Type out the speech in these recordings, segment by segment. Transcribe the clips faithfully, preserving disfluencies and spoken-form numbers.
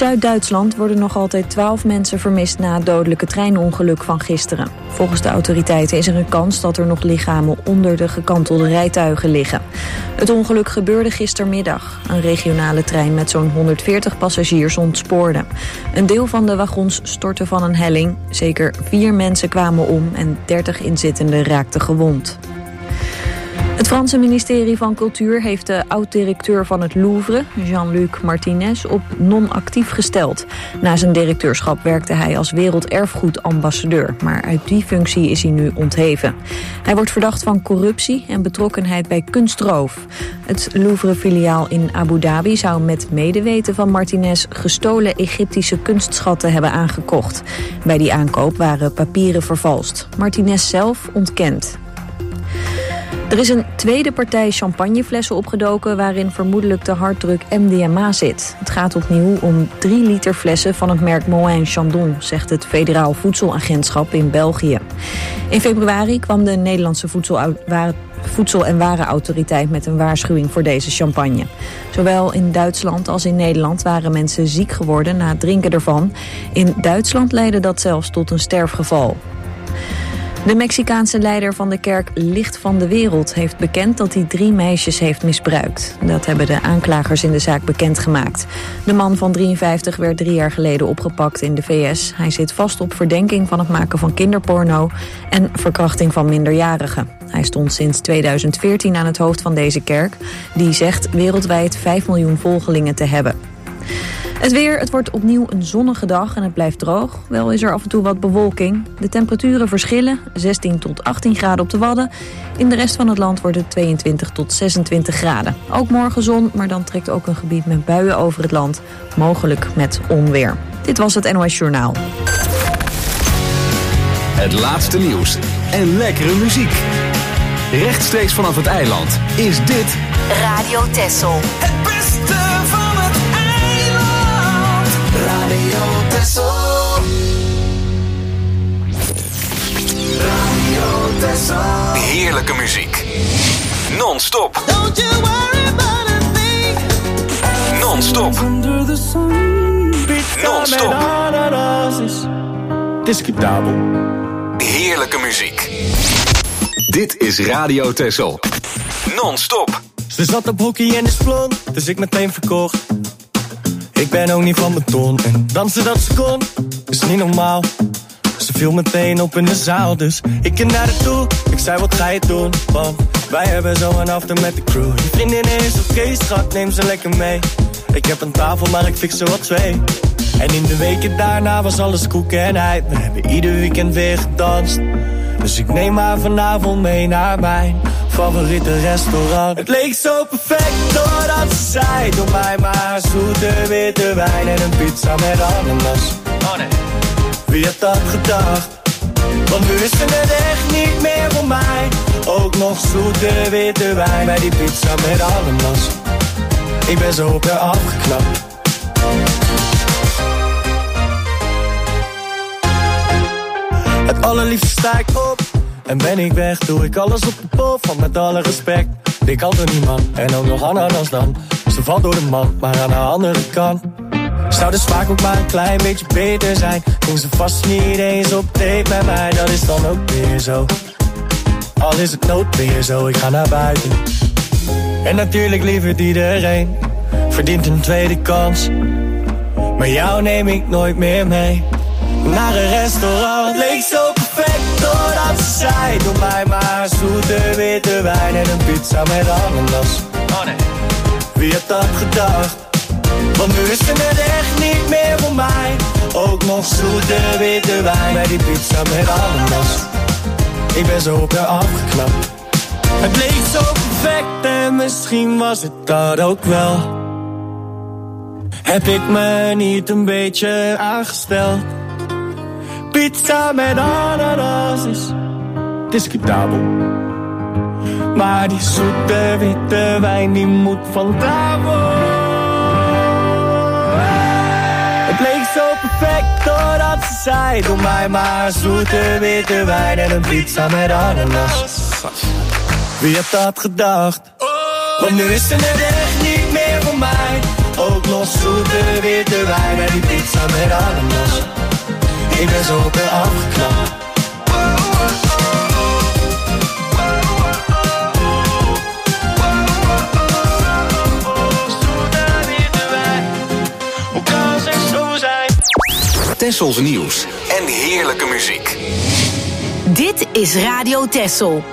Zuid-Duitsland worden nog altijd twaalf mensen vermist na het dodelijke treinongeluk van gisteren. Volgens de autoriteiten is er een kans dat er nog lichamen onder de gekantelde rijtuigen liggen. Het ongeluk gebeurde gistermiddag. Een regionale trein met zo'n honderdveertig passagiers ontspoorde. Een deel van de wagons stortte van een helling. Zeker vier mensen kwamen om en dertig inzittenden raakten gewond. Het Franse ministerie van Cultuur heeft de oud-directeur van het Louvre, Jean-Luc Martinez, op non-actief gesteld. Na zijn directeurschap werkte hij als werelderfgoedambassadeur, maar uit die functie is hij nu ontheven. Hij wordt verdacht van corruptie en betrokkenheid bij kunstroof. Het Louvre-filiaal in Abu Dhabi zou met medeweten van Martinez gestolen Egyptische kunstschatten hebben aangekocht. Bij die aankoop waren papieren vervalst. Martinez zelf ontkent. Er is een tweede partij champagneflessen opgedoken waarin vermoedelijk de harddruk M D M A zit. Het gaat opnieuw om drie liter flessen van het merk Moët Chandon, zegt het Federaal Voedselagentschap in België. In februari kwam de Nederlandse Voedsel, Voedsel- en Warenautoriteit met een waarschuwing voor deze champagne. Zowel in Duitsland als in Nederland waren mensen ziek geworden na het drinken ervan. In Duitsland leidde dat zelfs tot een sterfgeval. De Mexicaanse leider van de kerk Licht van de Wereld heeft bekend dat hij drie meisjes heeft misbruikt. Dat hebben de aanklagers in de zaak bekendgemaakt. De man van drieënvijftig werd drie jaar geleden opgepakt in de V S. Hij zit vast op verdenking van het maken van kinderporno en verkrachting van minderjarigen. Hij stond sinds tweeduizend veertien aan het hoofd van deze kerk, die zegt wereldwijd vijf miljoen volgelingen te hebben. Het weer, het wordt opnieuw een zonnige dag en het blijft droog. Wel is er af en toe wat bewolking. De temperaturen verschillen, zestien tot achttien graden op de Wadden. In de rest van het land wordt het tweeëntwintig tot zesentwintig graden. Ook morgen zon, maar dan trekt ook een gebied met buien over het land. Mogelijk met onweer. Dit was het N O S Journaal. Het laatste nieuws en lekkere muziek. Rechtstreeks vanaf het eiland is dit Radio Texel. Het beste van het eiland. Radio Texel. Radio Texel. heerlijke muziek. Non-stop. Don't you worry about a thing. Non-stop. Non-stop. Discutabel. Heerlijke muziek. Dit is Radio Texel. Non-stop. Ze zat op hockey en is blond, dus ik meteen verkocht. Ik ben ook niet van beton en dansen dat ze kon, is niet normaal. Ze viel meteen op in de zaal, dus ik ging naar haar toe. Ik zei, wat ga je doen? Want wij hebben zo een after met de crew. Je vriendin is oké, okay, schat, neem ze lekker mee. Ik heb een tafel, maar ik fix er wat twee. En in de weken daarna was alles koekenheid. We hebben ieder weekend weer gedanst. Dus ik neem haar vanavond mee naar mijn favoriete restaurant. Het leek zo perfect doordat ze zei, doe mij maar zoete witte wijn en een pizza met ananas. Oh nee. Wie had dat gedacht? Want nu is ze het echt niet meer voor mij. Ook nog zoete witte wijn bij die pizza met ananas. Ik ben zo op haar afgeknapt. Het allerliefste sta ik op en ben ik weg. Doe ik alles op de pol van met alle respect. Ik kan er niemand en ook nog ananas dan. Ze valt door de man, maar aan de andere kant zou de smaak ook maar een klein beetje beter zijn. Ging ze vast niet eens op date met mij, dat is dan ook weer zo. Al is het noodweer zo, ik ga naar buiten. En natuurlijk lieverd iedereen verdient een tweede kans. Maar jou neem ik nooit meer mee naar een restaurant. Leek zo perfect doordat ze zei, doe mij maar zoete witte wijn en een pizza met ananas. Oh nee. Wie had dat gedacht? Want nu is ze het echt niet meer voor mij. Ook nog zoete witte wijn bij die pizza met ananas. Ik ben zo op haar afgeknapt. Het leek zo perfect en misschien was het dat ook wel. Heb ik me niet een beetje aangesteld? Pizza met ananas is discutabel. Maar die zoete witte wijn die moet van tafel. Het leek zo perfect doordat ze zei, doe mij maar zoete witte wijn en een pizza met ananas. Wie had dat gedacht? Want nu is ze het echt niet meer voor mij. Ook ook los. Zoete witte wijn met die pizza met ananas. Ik ben zo op en afgeknapt. Tessels nieuws en heerlijke muziek. Dit is Radio Tessel.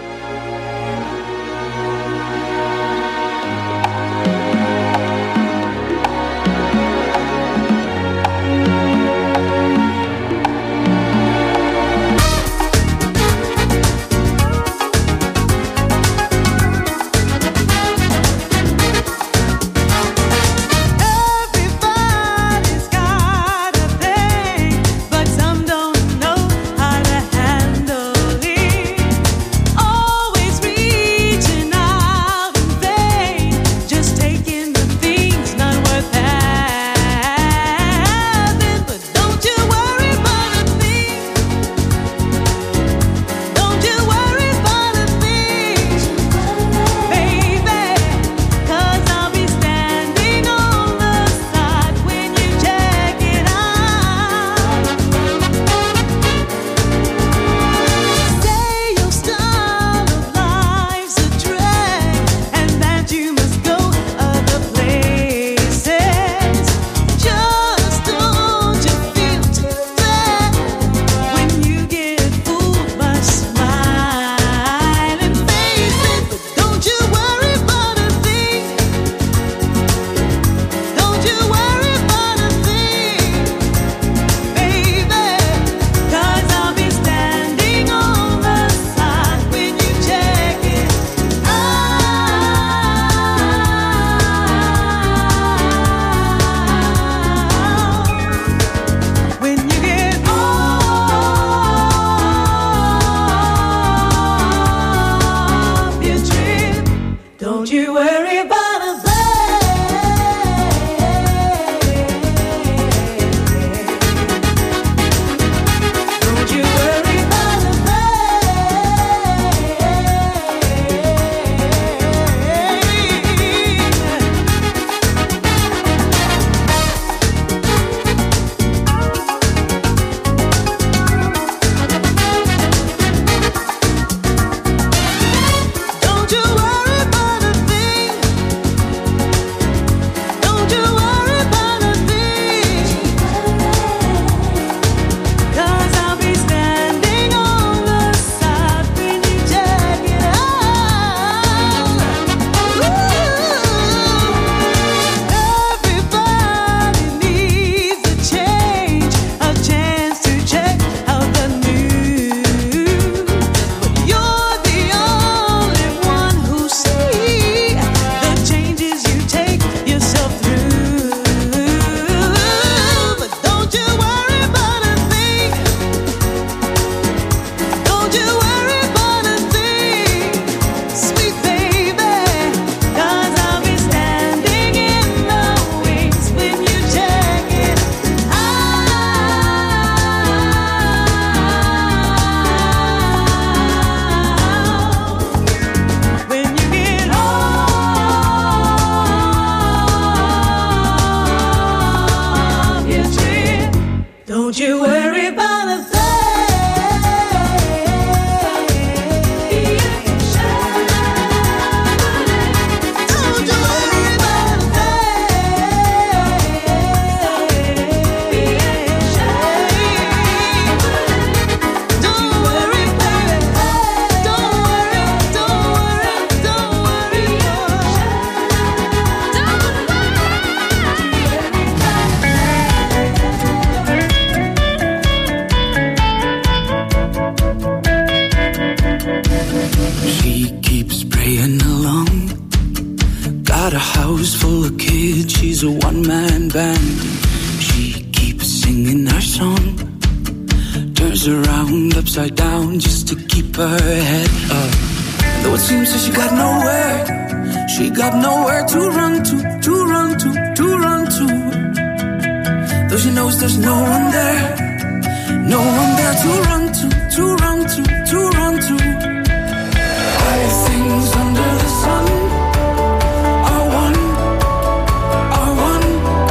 Things under the sun are one, are one.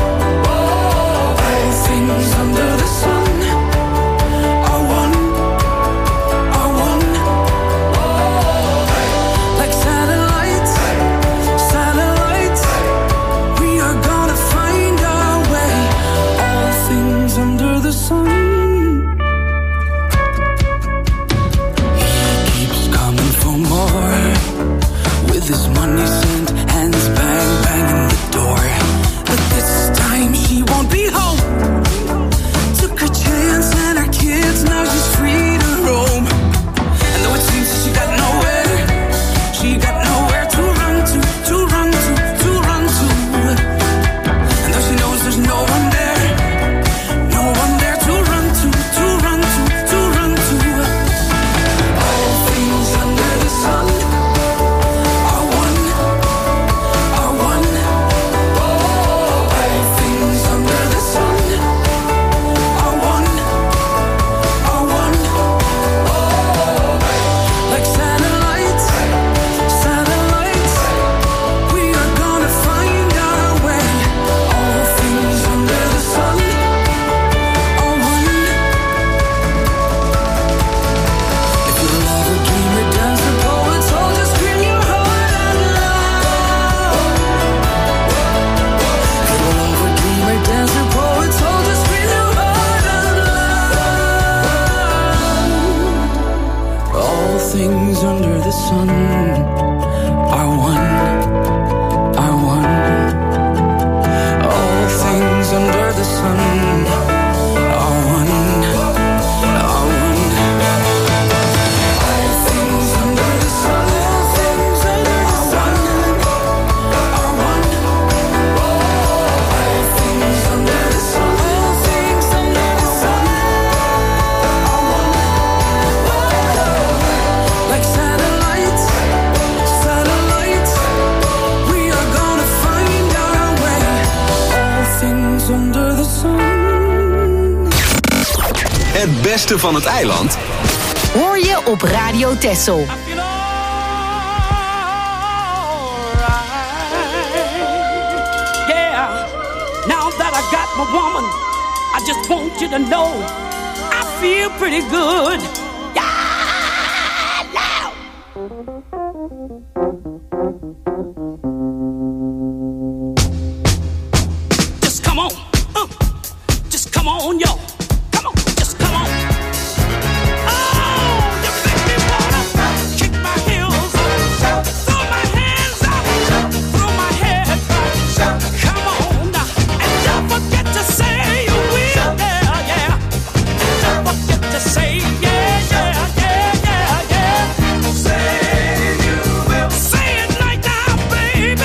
sun. He keeps coming for more. With his money sent, hands bang, banging the door. But this time she won't be home. Took her chance and her kids, now she's free to roam. And though it seems that she got nowhere, she got nowhere to run to, to run to, to run to. And though she knows there's no one there, no one there to run to, to run to, to run to. All things under the sun are one, are one. All things under the sun are one, are one. Like satellites, satellites, we are gonna find our way. All things under the sun are one. If you're a lover, dreamer, dancer, poet, soldier, scream your heart out loud. If you're a lover, dreamer, dancer, poet, soldier, scream your heart out loud. All things under the sun are one, are one. All things under the sun are one, are one. All things under the sun, all things under the sun are one. All things under the sun, all things under the sun are one. Like satellites, satellites, we are gonna find our way. All things under the sun. Het beste van het eiland Hoor je op Radio Texel. Yeah, now that I got my woman, I just want you to know I feel pretty good. Yeah, now. Just come on, uh, just come on, yo. Come on, just come on. Oh, you make me wanna kick my heels up, throw my hands up, throw my head back. Come on now, and don't forget to say you will, yeah, yeah. Don't forget to say yeah, yeah, yeah, yeah, yeah. Say you will. Say it like that, baby.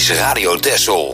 is Radio Texel.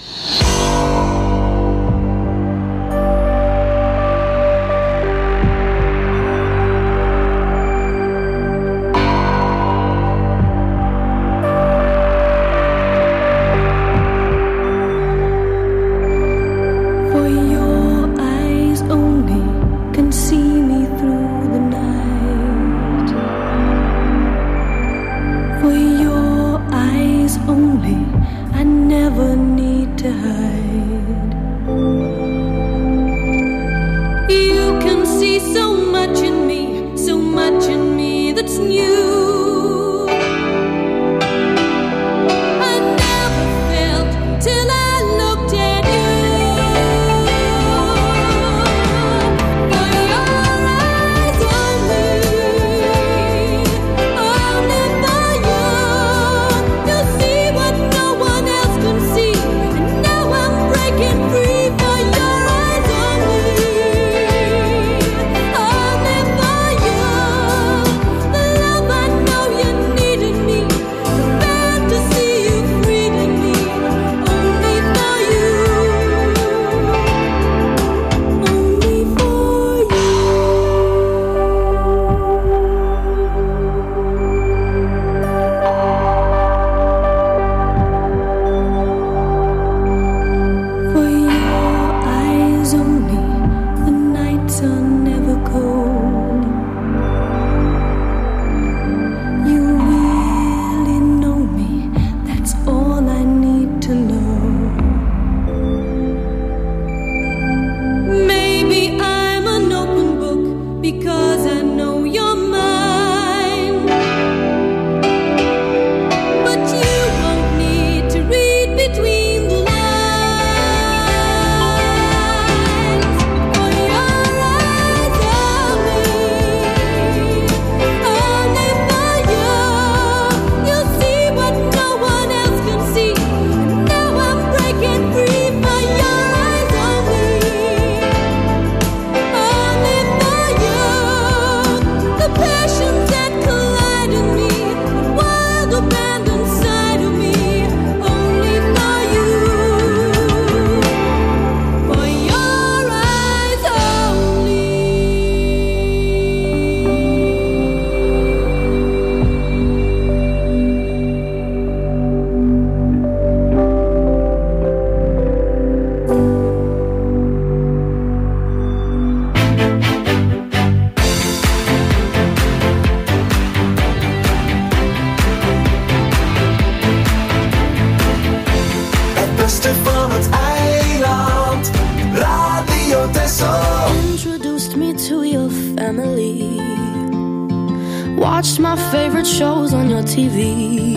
Watched my favorite shows on your T V.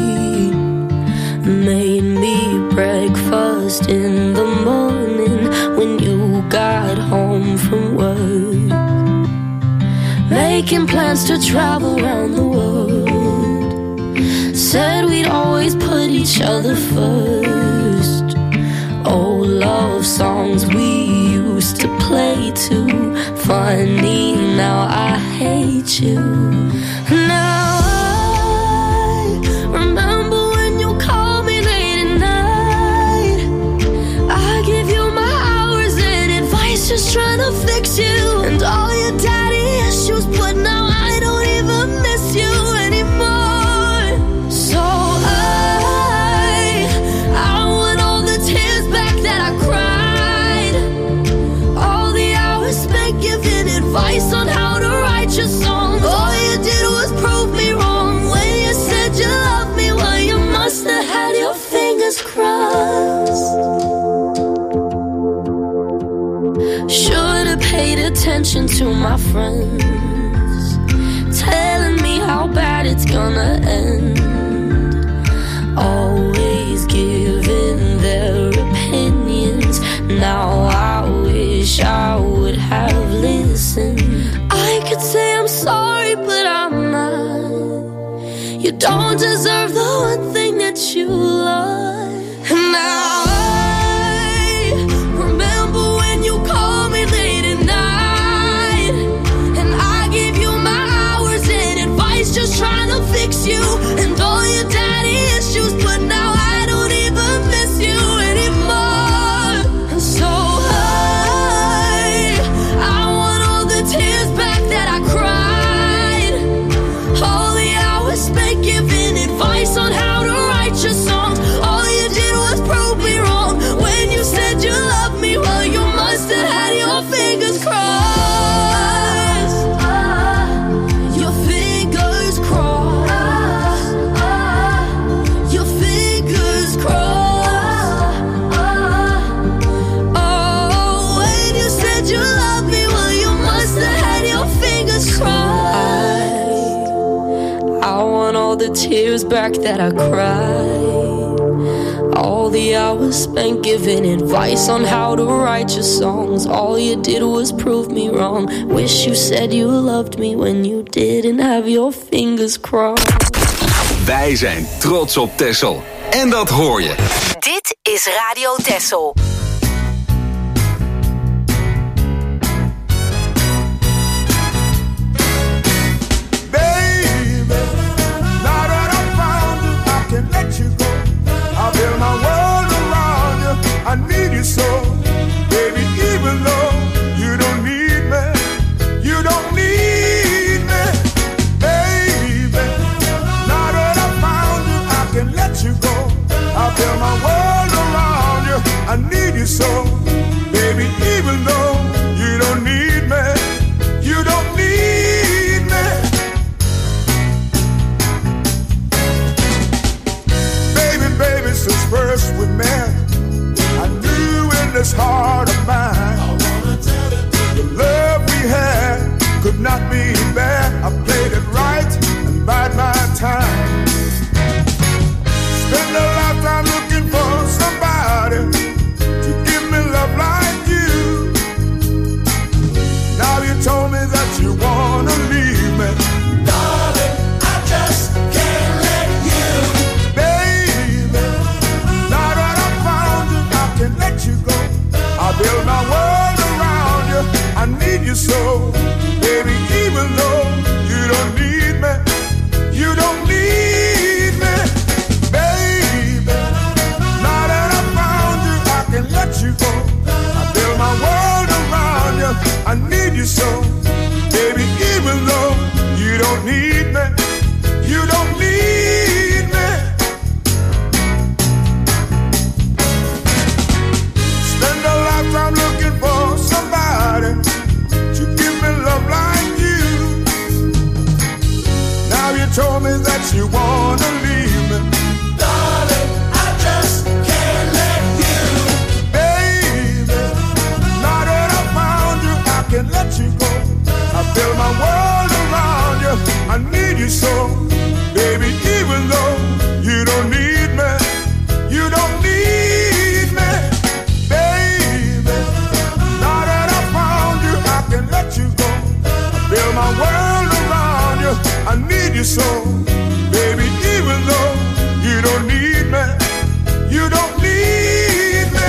Made me breakfast in the morning when you got home from work. Making plans to travel around the world. Said we'd always put each other first. Old love songs we used to play too. Funny, now I hate you. Now I remember when you called me late at night. I give you my hours and advice, just trying to fix you. And all your daddy issues, but now I don't even miss you anymore. So I, I want all the tears back that I cried. All the hours spent giving advice on how to write your songs. All you did was prove me wrong when you said you loved me. Well, you must have had your fingers crossed. Should have paid attention to my friends, telling me how bad it's gonna end. Always giving their opinions. Now I wish I would have listened. I could say I'm sorry, but I'm not. You don't deserve the one thing that you love. And now I remember when you called me late at night, and I gave you my hours and advice, just trying to fix you. And all your daddy issues, but now I don't even said you loved me, well, you must have had your fingers crossed. I want all the tears back that I cried, all the hours spent giving advice on how to write your songs. All you did was prove me wrong. Wish you said you loved me when you didn't have your fingers crossed. Wij zijn trots op Texel. En dat hoor je. Dit is Radio Texel. I need you so, baby, even though you don't need me, you don't need me, baby. Now that I found you, I can let you go. I build my world around you. I need you so, baby, even though you don't need me, you don't need me. Baby, baby, since first we met, this heart of mine, I wanna tell it to you. The love we had could not be bad. I played it right and bide my time. Spend a lifetime looking for somebody to give me love like you. Now you told me that you wanna leave me, darling, I just can't let you. Baby, now that I found you, I can let you go. I build my world around you. I need you so, baby, even though you don't need me, you don't need me, baby. Now that I found you, I can let you go. I build my world around you. I need you so, baby, even though you don't need me, you don't need me. Spend a lifetime looking for somebody to give me love like you. Now you told me that you wanna leave me, darling, I just can't let you. Baby, now that I found you, I can let you go. I build my world around you. I need you so, baby, even though you don't need me, you don't need me. Let you go. I build my world around you. I need you so, baby, even though you don't need me, you don't need me.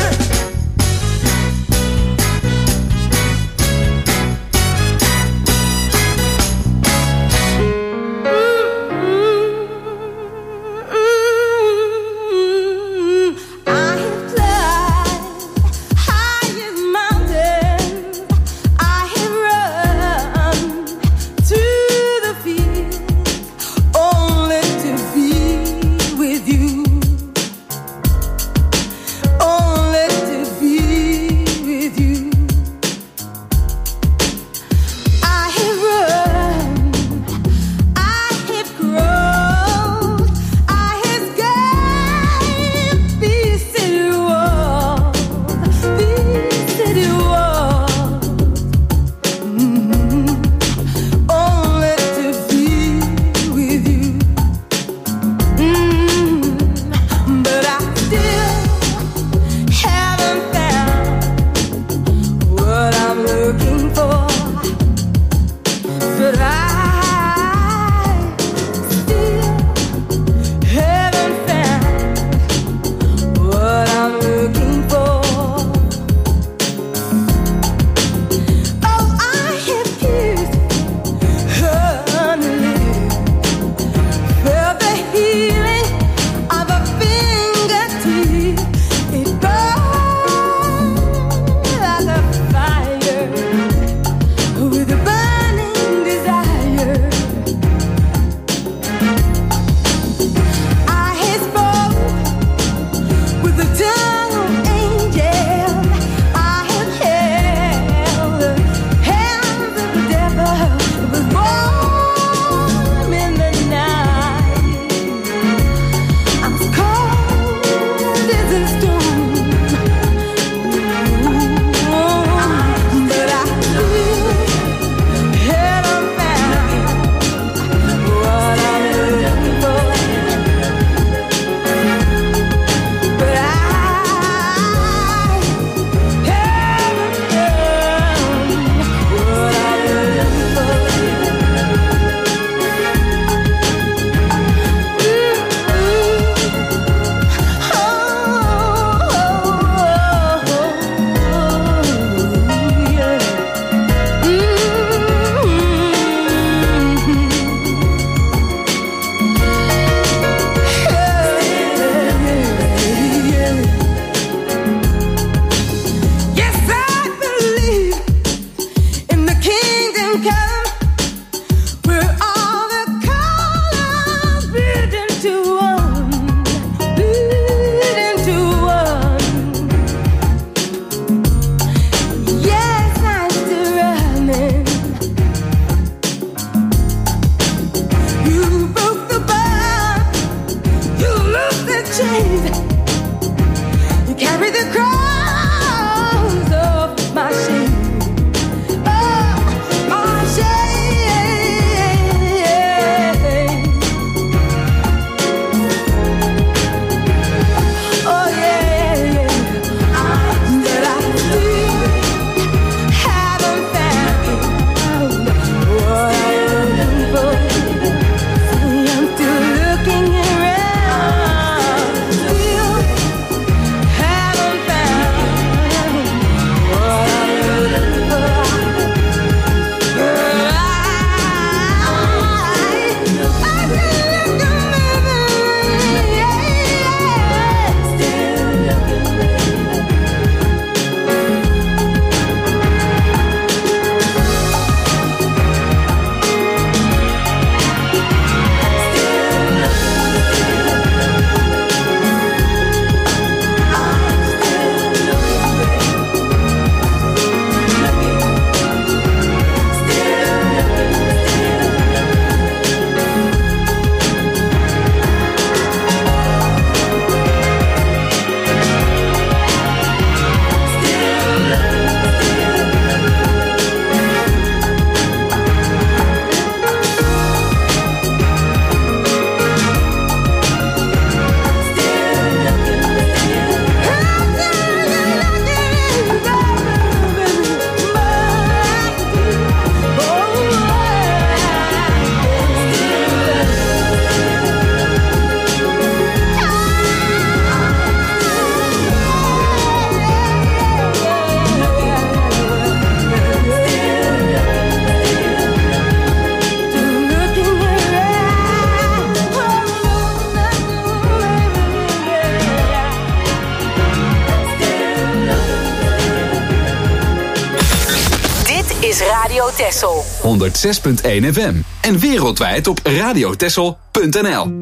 is Radio Texel. honderdzes punt één F M. En wereldwijd op radiotexel punt n l.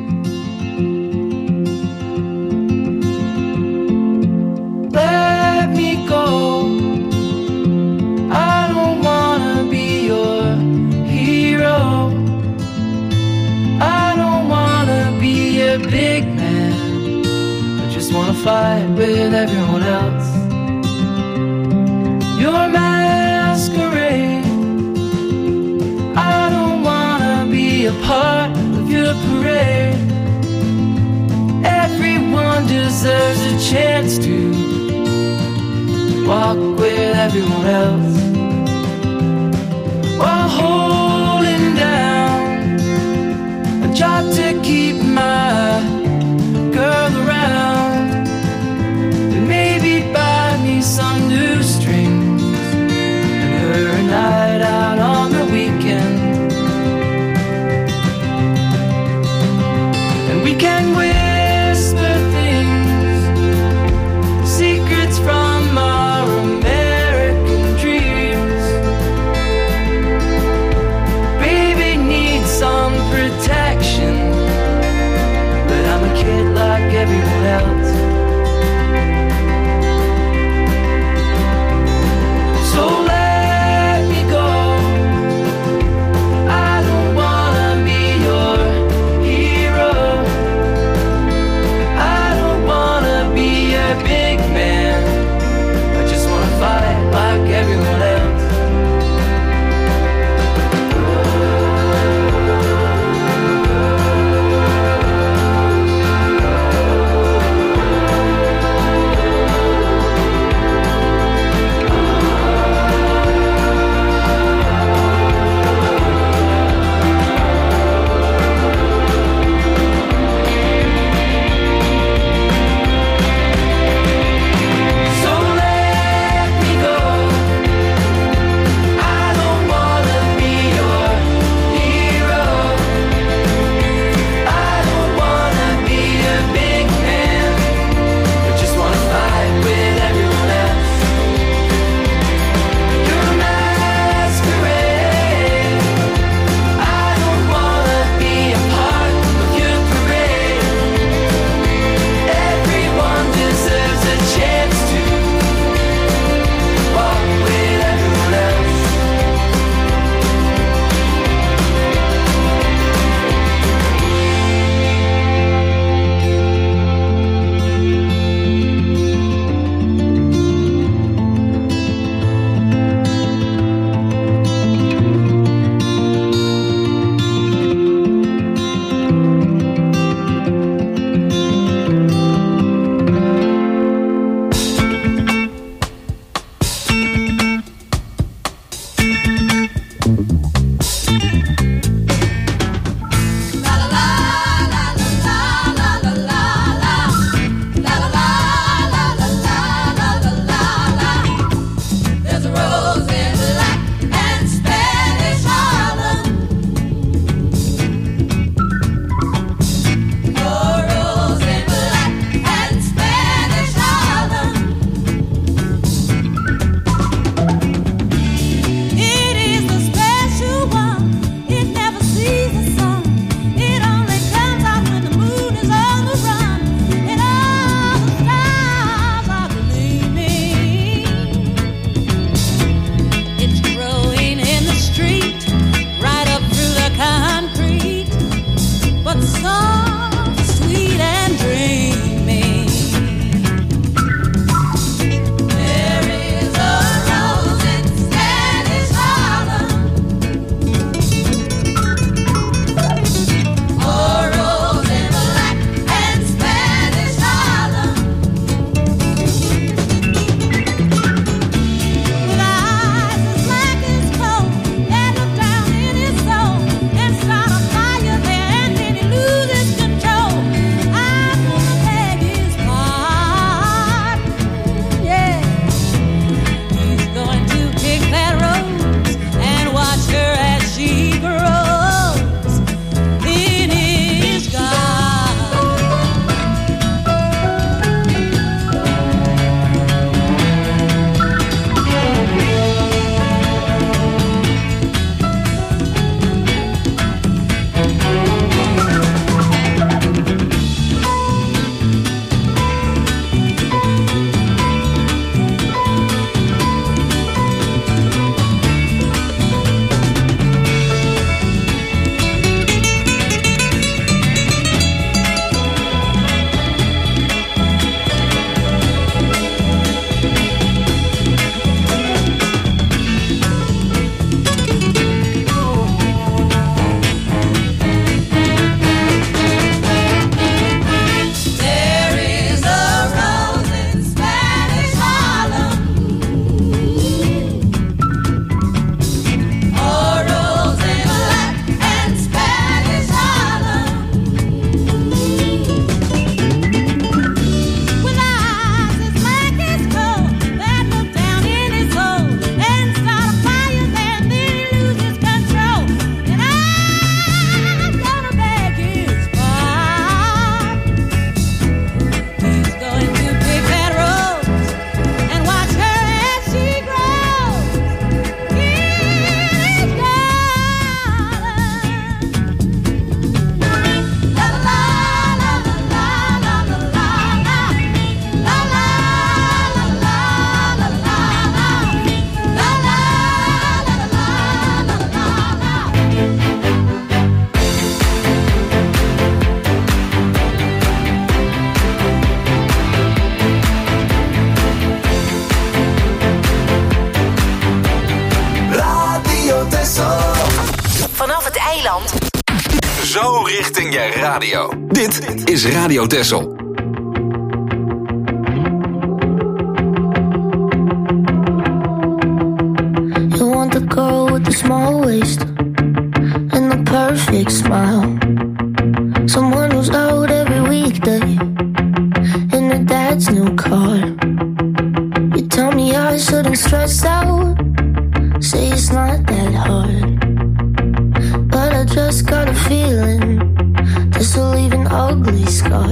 Let me go. I don't wanna be your hero. I don't wanna be a big man. I just wanna fight with everyone else. Your masquerade. I don't wanna be a part of your parade. Everyone deserves a chance to walk with everyone else while holding down a job to keep my girl around and maybe buy me some new strings and her a night out on the weekend, and we can whisper things, secrets from our American dream. Eiland. Zo richting je radio. Dit is Radio Texel. You want the girl with the small waist and the perfect smile. Someone who's out every weekday in her dad's new car. You tell me I shouldn't stress out, say it's not that hard. But I just got a feeling this will leave an ugly scar.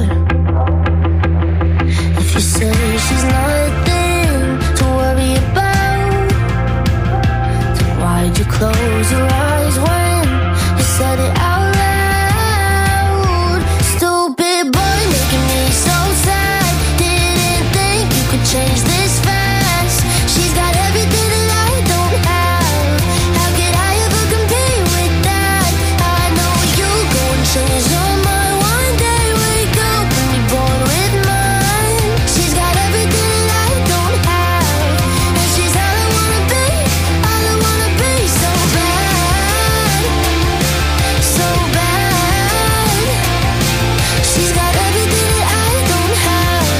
If you say she's nothing to worry about, then why'd you close your eyes when you said it out loud? Stupid boy making me so sad. Didn't think you could change this fast. She's got everything that I don't have. How could I ever compete with that? I know you go and change your mind one day. Wake up and be bored with mine. She's got everything that I don't have, and she's all I wanna be, all I wanna be. So bad, so bad. She's got everything that I don't have.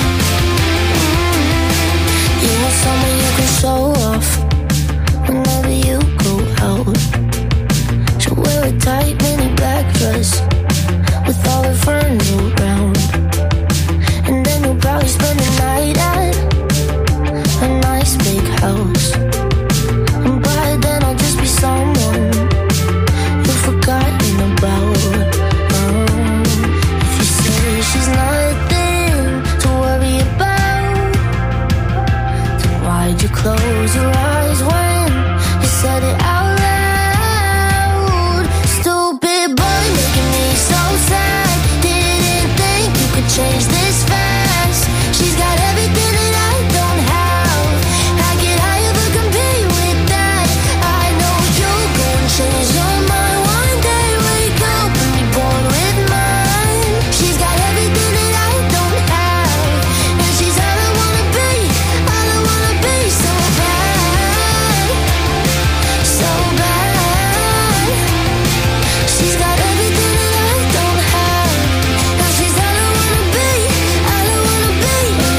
You want someone you can show off whenever you go out. She'll wear a tight mini black dress with all her friends around, and then you'll probably spend the night at a nice big house. And by then I'll just be someone you've forgotten about. Um, if you say she's nothing to worry about, then why'd you close your eyes when you said it out loud? Stupid boy making me so sad. Didn't think you could change this fast. She's got everything that I don't have. How could I ever compete with that? I know you'll go and change your mind one day. Wake up and be bored with mine. She's got everything that I don't have, and she's all I wanna be, all I wanna be. So bad, so bad. She's got everything that I don't have, and she's all I wanna be, all I wanna be.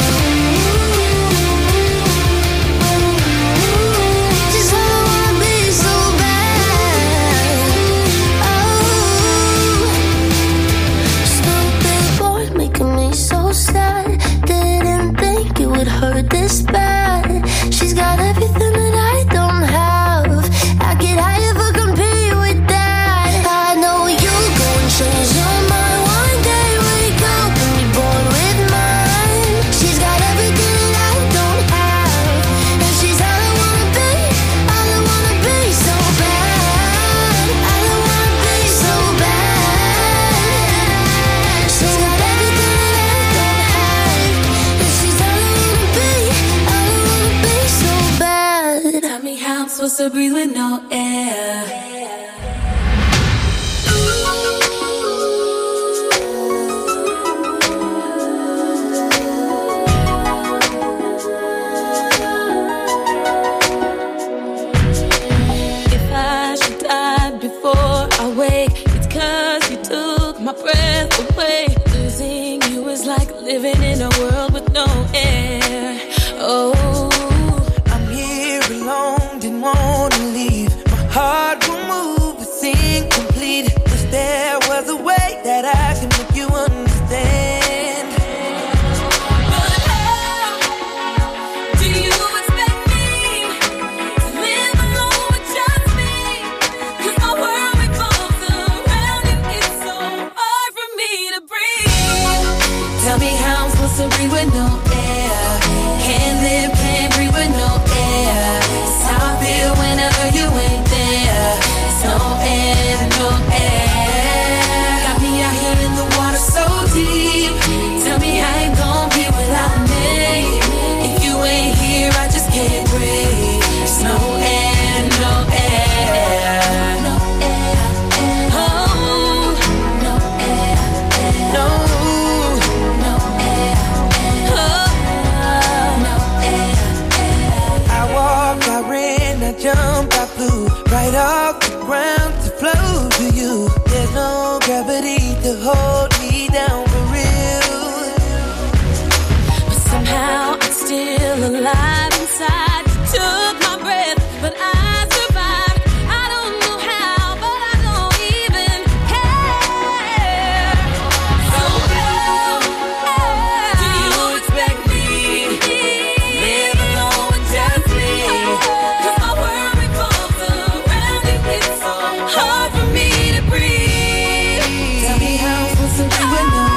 She's all I wanna be, so bad. Oh, stupid boy making me so sad. Didn't think it would hurt this bad. She's got everything that I don't have. How could I ever compete with that? I know you'll go and change your mind one day. Wake up and be bored with mine. She's got everything that I don't have, and she's all I wanna be, all I wanna be. So bad, all I wanna be. So bad. She's got everything that I don't have, and she's all I wanna be, all I wanna be. So bad. Tell me how I'm supposed to breathe with no air. If I should die before I wake, it's 'cause you took my breath away. Losing you is like living in a world with no air. Oh, I'm here alone, didn't wanna leave. My heart will move, it's incomplete. Wish there was a way that I can make you understand. but how do you expect me to live alone with just me? 'Cause my world revolves around you. It's so hard for me to breathe. Tell me how I'm supposed to breathe with no air. Can't live, can't breathe with no air. It's how I feel whenever you ain't there. It's no air, no air. Got me out here in the water so deep. Tell me how you gon' be without me. If you ain't here, I just can't breathe. It's no air, no air. No air, oh, no air, No, no air, oh, no air. I walked, I ran, I jumped, I flew right off the ground to fly. flow to you. There's no gravity to hold me down for real. But somehow I'm still alive inside. You took my breath, but I survived. I don't know how, but I don't even care. So how do you expect me to live alone with just me? 'Cause my world revolves around you. It's so hard for me to breathe. Tell me how I'm supposed to do it now.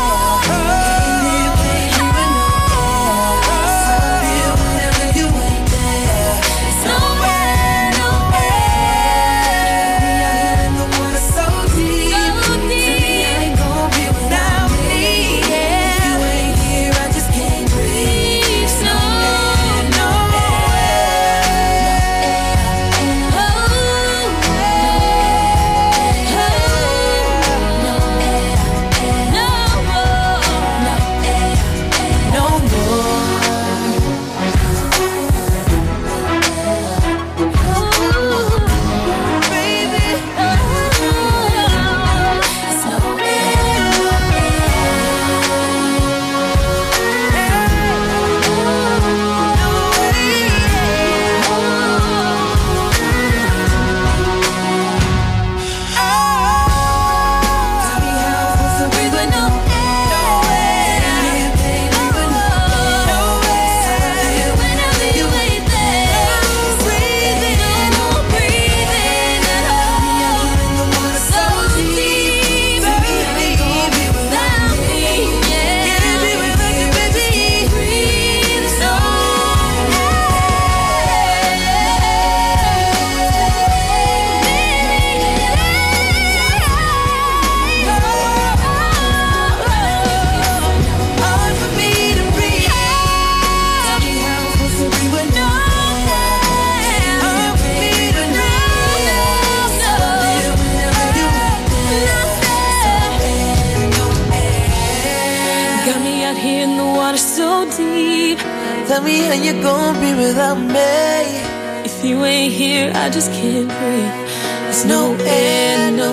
Tell me how you gonna be without me. If you ain't here, I just can't breathe. There's no air, no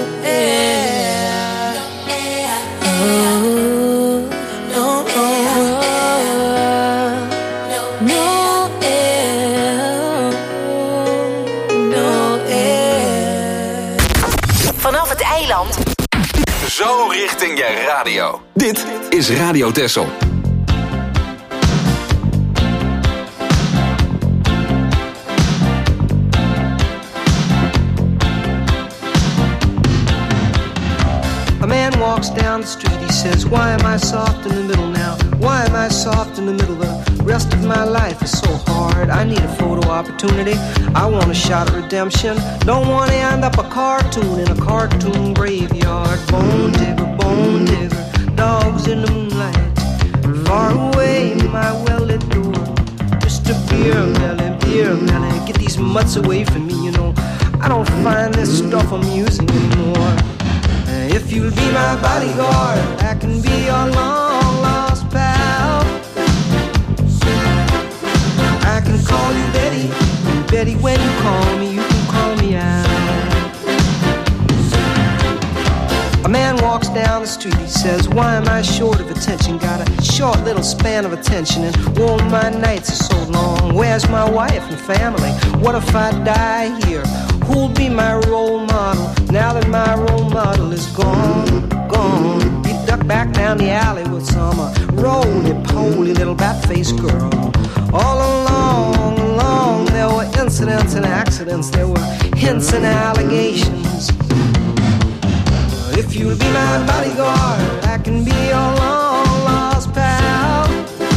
air. Oh, no, no air. No air. Vanaf het eiland. Zo richting je radio. Dit is Radio Texel. A man walks down the street, he says, why am I soft in the middle now? Why am I soft in the middle? The rest of my life is so hard. I need a photo opportunity. I want a shot at redemption. Don't want to end up a cartoon in a cartoon graveyard. Bone digger, bone digger, dogs in the moonlight. Far away, my well-lit door. Mister Beer Melly, Beer Melly, get these mutts away from me, you know. I don't find this stuff amusing anymore. If you'll be my bodyguard, I can be your long-lost pal. I can call you Betty, Betty, when you call me, you can call me out. A man walks down the street, he says, why am I short of attention? Got a short little span of attention, and oh, my nights are so long. Where's my wife and family? What if I die here? Who'll be my role model now that my role model is gone, gone? He ducked back down the alley with some uh, roly-poly little bat-faced girl. All along, along, there were incidents and accidents. There were hints and allegations. If you'll be my bodyguard, I can be your long-lost pal.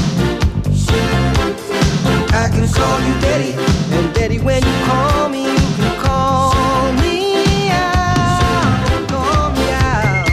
I can call you Betty, and Betty, when you call me, you can call me out, call me out.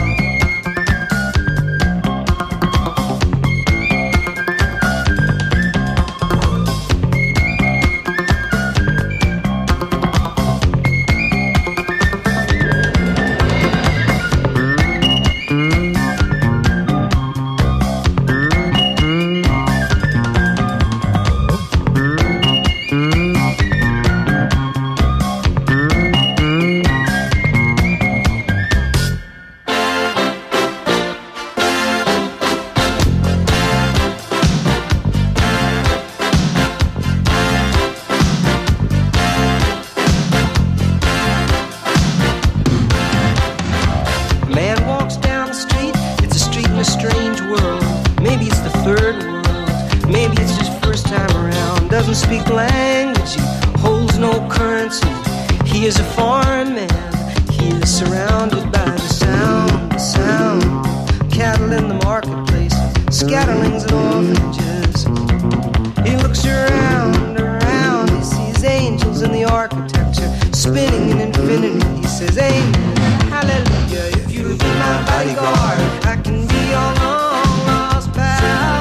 doesn't speak language, he holds no currency. He is a foreign man, he is surrounded by the sound, the sound. Cattle in the marketplace, scatterlings and orphanages. He looks around, around, he sees angels in the architecture, spinning in infinity. He says, amen, hallelujah. If you'll be my bodyguard, I can be your long lost pal.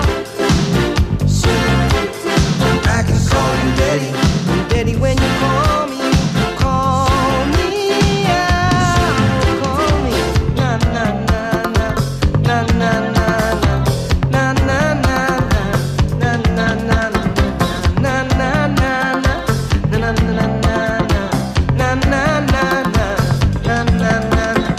I can call you daddy, daddy when you call me, call me out, call me, na na na na, na na na na, na na na na, na na na na, na na na na, na na na na, na na na na, na na na.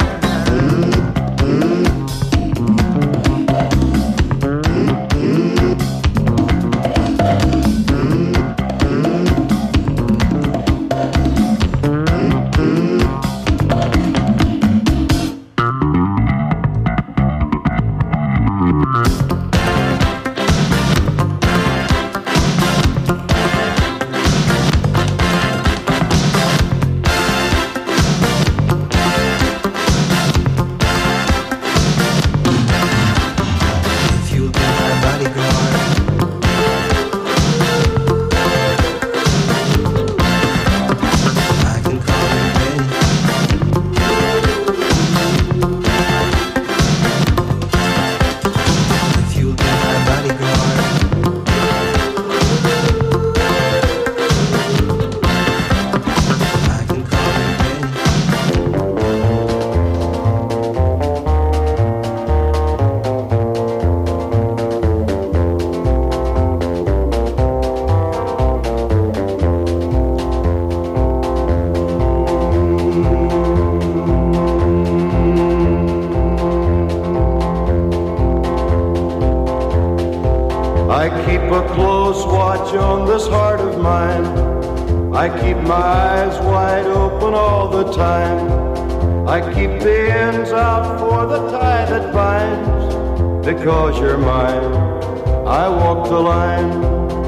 I keep a close watch on this heart of mine. I keep my eyes wide open all the time. I keep the ends out for the tie that binds. Because you're mine, I walk the line.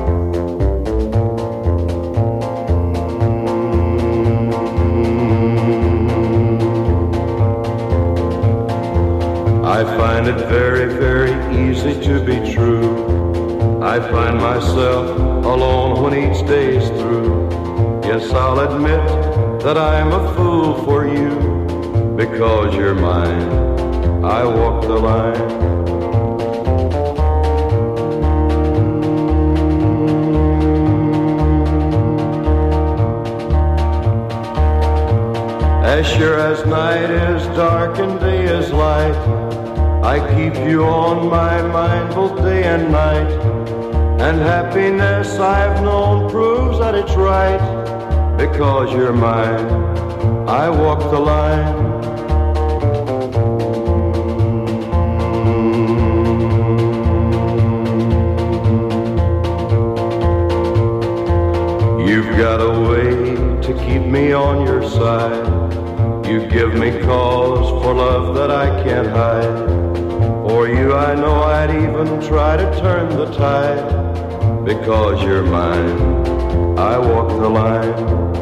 I find it very, very easy to be true. I find myself alone when each day's through. Yes, I'll admit that I'm a fool for you. Because you're mine, I walk the line. As sure as night is dark and day is light, I keep you on my mind both day and night. And happiness I've known proves that it's right. Because you're mine, I walk the line. You've got a way to keep me on your side. You give me cause for love that I can't hide. For you I know I'd even try to turn the tide. Because you're mine, I walk the line.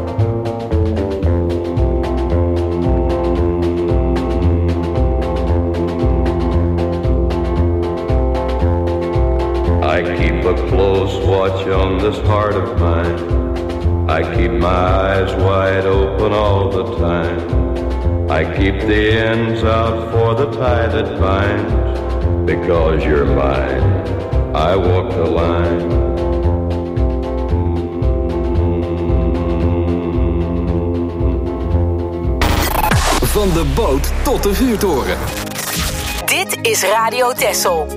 I keep a close watch on this heart of mine. I keep my eyes wide open all the time. I keep the ends out for the tie that binds. Because you're mine, I walk the line. Van de boot tot de vuurtoren. Dit is Radio Texel.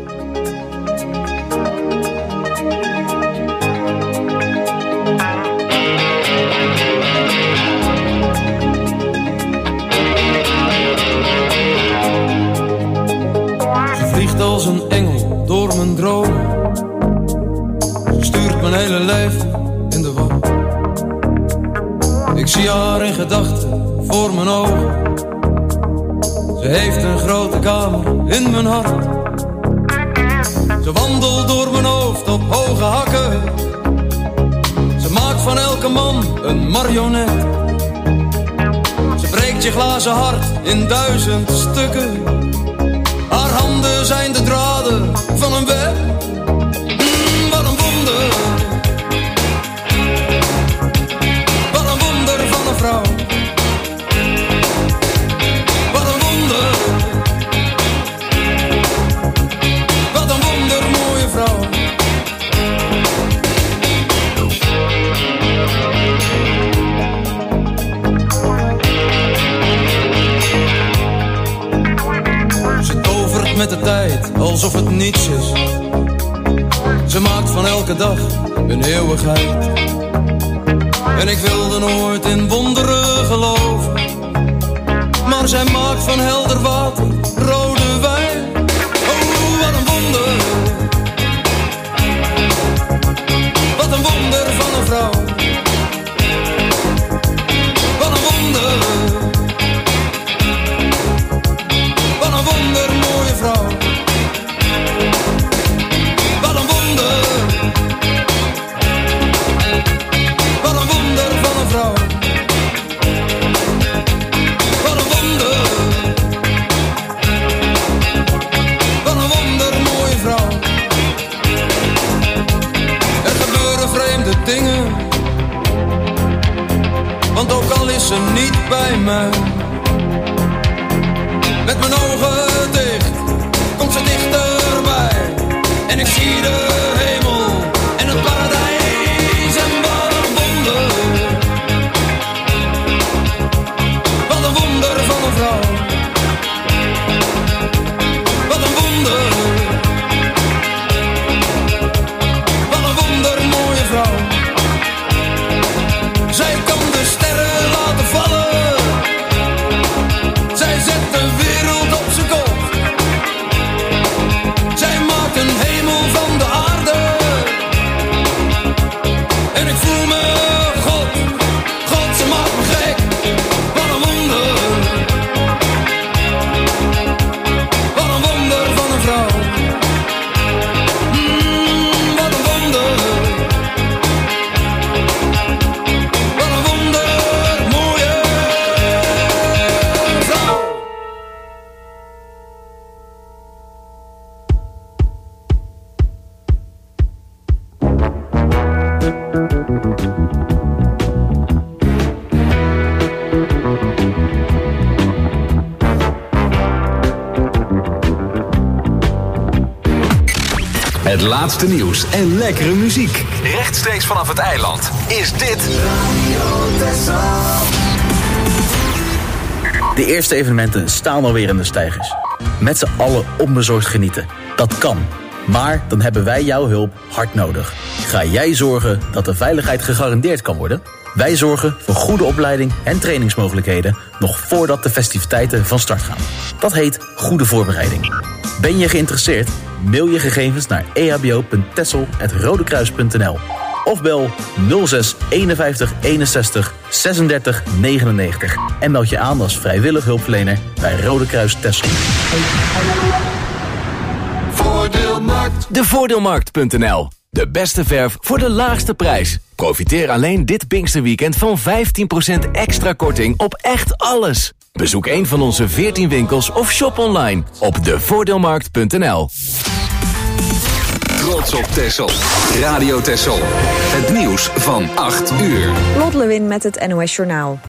Ze vliegt als een engel door mijn droom. Ze stuurt mijn hele leven in de war. Ik zie haar in gedachten voor mijn ogen. Ze heeft een grote kamer in mijn hart. Ze wandelt door mijn hoofd op hoge hakken. van elke man een marionet. Ze breekt je glazen hart in duizend stukken. Haar handen zijn de draden van een web. Mm, wat een wonder. Wat een wonder van een vrouw. Wat een wonder. Wat een wonder mooie vrouw. Met de tijd, alsof het niets is. Ze maakt van elke dag een eeuwigheid. En ik wilde nooit in wonderen geloven. Maar zij maakt van helder water rode wijn. Oh, wat een wonder. Wat een wonder van een vrouw. Wat een wonder. Wat een wonder mooie vrouw. Wat een wonder. Wat een wonder van een vrouw. Wat een wonder. Wat een wonder mooie vrouw. Er gebeuren vreemde dingen. Want ook al is ze niet bij mij. Met mijn ogen dicht, komt ze dichterbij. En ik zie de hemel en het paradijs. En wat een wonder. Wat een wonder van een vrouw. Wat een wonder. Wat een wonder mooie vrouw. Zij kan de sterren laten vallen. Zij zet de wereld op zijn kop. Zij maakt een hemel van de aarde. En ik voel me God. God, ze maakt me gek. Wat een wonder. Wat een wonder van een vrouw. Mm, wat een wonder. Wat een wonder mooie vrouw. Het laatste nieuws en lekkere muziek. Rechtstreeks vanaf het eiland is dit De eerste evenementen staan alweer in de steigers. Met z'n allen onbezorgd genieten. Dat kan. Maar dan hebben wij jouw hulp hard nodig. Ga jij zorgen dat de veiligheid gegarandeerd kan worden? Wij zorgen voor goede opleiding en trainingsmogelijkheden nog voordat de festiviteiten van start gaan. Dat heet goede voorbereiding. Ben je geïnteresseerd? Mail je gegevens naar e h b o punt tessel apenstaartje rodekruis punt n l of bel nul zes eenenvijftig eenenzestig zesendertig negenennegentig en meld je aan als vrijwillig hulpverlener bij Rode Kruis Texel. Voordeelmarkt. De voordeelmarkt punt n l. De beste verf voor de laagste prijs. Profiteer alleen dit Pinksterweekend van vijftien procent extra korting op echt alles. Bezoek een van onze veertien winkels of shop online op de voordeelmarkt punt n l. Trots op Texel. Radio Texel. Het nieuws van acht uur. Lot Lewin met het N O S Journaal.